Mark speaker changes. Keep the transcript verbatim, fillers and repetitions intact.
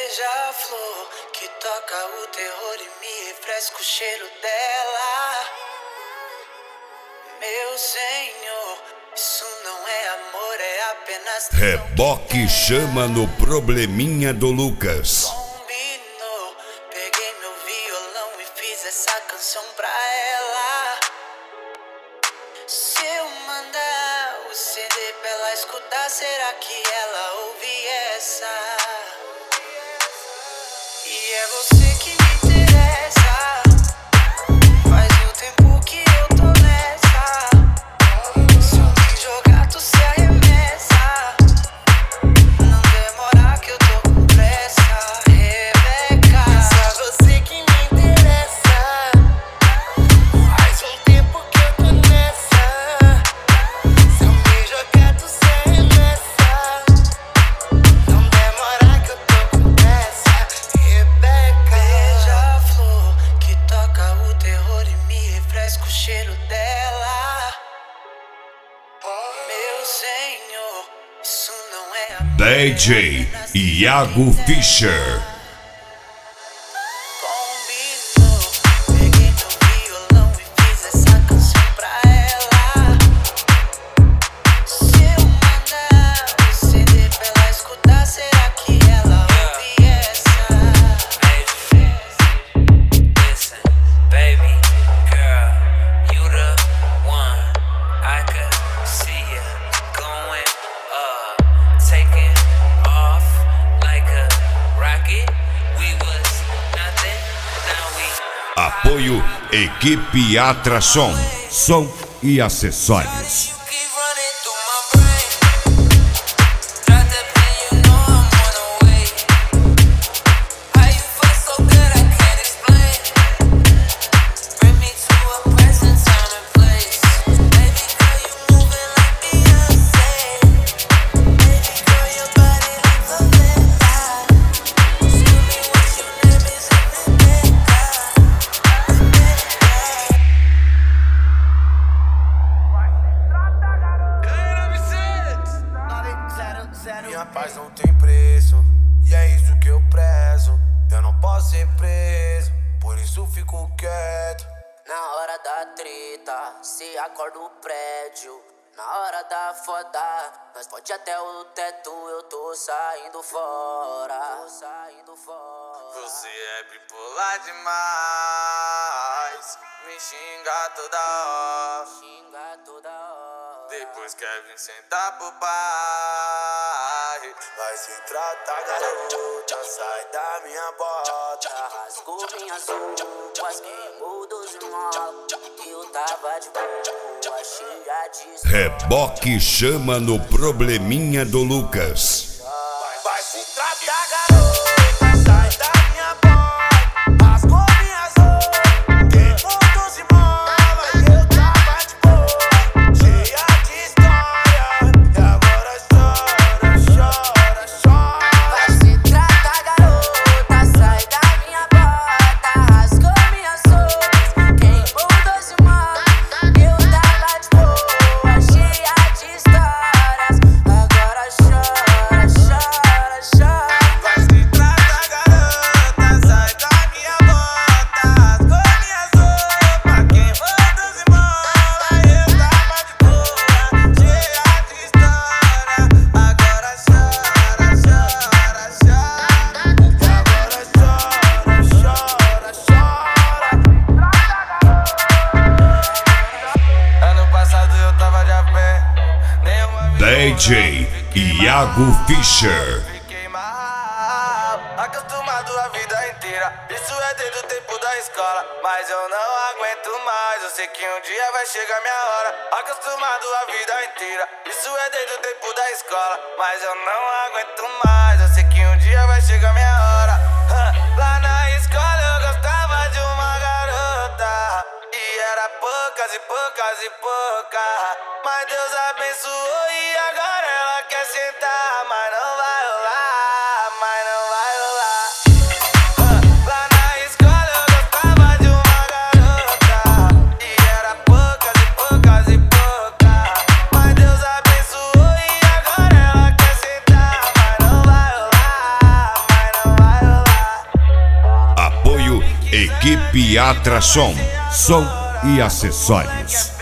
Speaker 1: Beija-flor que toca o terror e me refresca o cheiro dela. Meu senhor, isso não é amor, é apenas
Speaker 2: Reboque chama no probleminha do Lucas.
Speaker 1: Combinou, peguei meu violão e fiz essa canção pra ela. Se eu mandar o C D pra ela escutar, será que ela ouve essa? E é você que me interessa. Faz um tempo que eu tô nessa. Se eu me jogar, tu se arremessa. Não demora que eu tô com pressa, Rebeca.
Speaker 3: Só você que me interessa. Faz um tempo que eu tô nessa. Se eu me jogar, tu se arremessa. Não demora que eu tô com pressa, Rebeca.
Speaker 1: Beija-flor que toca o terror e me refresca o cheiro dela. Meu senhor, isso não é amor,
Speaker 2: D J Iago Fischer.
Speaker 1: Combinou, peguei meu violão e fiz essa canção pra ela. Se eu mandar o C D pra ela escutar, será que ela ouve essa?
Speaker 4: Listen, baby, girl, you the one. I could see you going up, taking off like a rocket. We was nothing, now we
Speaker 2: Apoio Equipe Atração, som e acessórios.
Speaker 4: You keep running through my brain. Drop that pen, you know I'm on the way. How you fuck so good, I can't explain. Bring me to a present time and place. Baby girl, you moving like Beyonce. Baby girl, your body like Valenta. Excuse me, what's your name? Is it Rebecca?
Speaker 3: Minha paz não tem preço, e é isso que eu prezo. Eu não posso ser preso, por isso fico quieto.
Speaker 5: Na hora da treta, se acorda o prédio. Na hora da foda, nós pode até o teto. Eu tô saindo fora, tô saindo fora.
Speaker 3: Você é bipolar demais, me xinga toda hora.
Speaker 5: Xinga toda hora.
Speaker 3: Depois quer vir sentar pro pai. Vai se tratar, garota, sai da minha bota.
Speaker 5: Rasgou minhas roupas, queimou doze motos. Eu tava de boa, cheia de
Speaker 2: Reboque chama no probleminha do Lucas.
Speaker 3: Vai se tratar, garota, sai da minha bota. Rasgou minhas roupas, queimou doze molas. Eu tava de boa, cheia de história. E agora chora, chora, chora.
Speaker 5: Vai se tratar, garota, sai da minha bota. Rasgou minhas roupas, queimou doze motos. Eu tava de boa, cheia de histórias. Agora chora, chora, chora.
Speaker 3: Vai se tratar, garota, sai da minha bota. Rasgou minhas roupas, queimou doze molas. Eu tava de boa, cheia de história. Agora chora, chora, chora. E agora chora, chora, chora. Ano passado eu tava de a pé, nenhuma
Speaker 2: D J Iago Fischer.
Speaker 3: Fiquei mal, acostumado a vida inteira. Isso é desde o tempo da escola, mas eu não aguento mais. Eu sei que um dia vai chegar minha hora. Acostumado a vida inteira. Isso é desde o tempo da escola, mas eu não aguento mais. Eu sei que um dia vai chegar minha hora. Hã, lá na escola eu gostava de uma garota, e era poucas e poucas e poucas. Mas Deus abençoou e agora ela quer sentar. Mas não vai rolar, mas não vai rolar. Ah, lá na escola eu gostava de uma garota, e era poucas e poucas e poucas. Mas Deus abençoou e agora ela quer sentar. Mas não vai rolar, mas não vai rolar.
Speaker 2: Piatra Som, som e acessórios.